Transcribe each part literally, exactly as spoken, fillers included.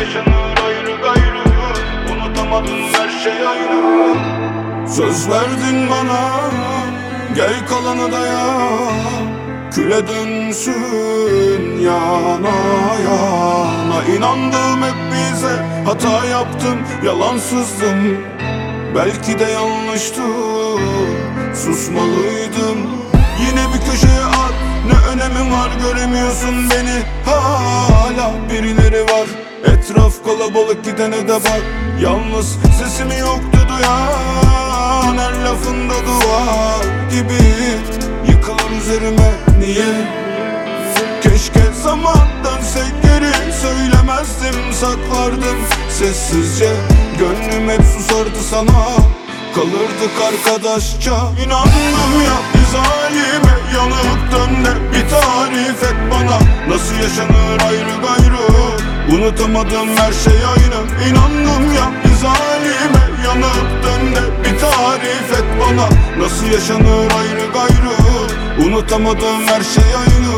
yaşanır ayrı gayrı. Unutamadım, her şey aynı. Söz verdin bana, gel kalanı da ya. Küle dönsün yana yana. İnandım hep bize, hata yaptım, yalansızdım. Belki de yanlıştı, susmalıydım. Yine bir köşeye at, ne önemi var, göremiyorsun beni. Hala birileri var, etraf kalabalık, gidene de bak. Yalnız sesimi yoktu duyan, her lafında duvar gibi yıkılır üzerime. Niye? Keşke zaman dönsek geri, söylemezdim, saklardım sessizce. Gönlüm hep susardı sana, kalırdık arkadaşça. İnandım ya bir zalime, yanıp dön de bir tarif et bana. Nasıl yaşanır ayrı gayrı, unutamadım, her şey aynı. İnandım ya bir zalime, yanıp dön de bir tarif et bana. Nasıl yaşanır ayrı gayrı, unutamadım, her şey aynı.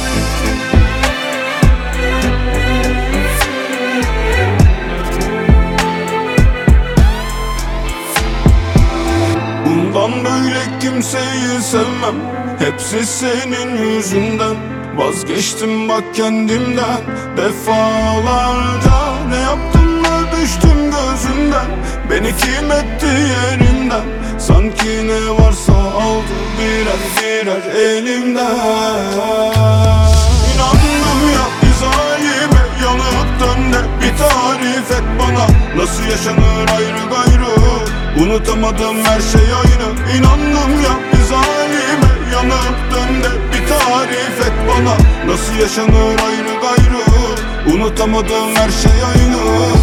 Bundan böyle kimseyi sevmem, hepsi senin yüzünden. Vazgeçtim bak kendimden, defalarca ne yaptım da düştüm gözünden. Beni kim etti yerimden, sanki ne varsa aldı birer birer elimden. İnandım ya bir zalime, yanıp dön de bir tarif et bana. Nasıl yaşanır ayrı gayrı, unutamadım, her şey aynı. İnandım ya bir zalime, yanıp dön de bir tarif et bana. Nasıl yaşanır ayrı gayrı, unutamadım, her şey aynı.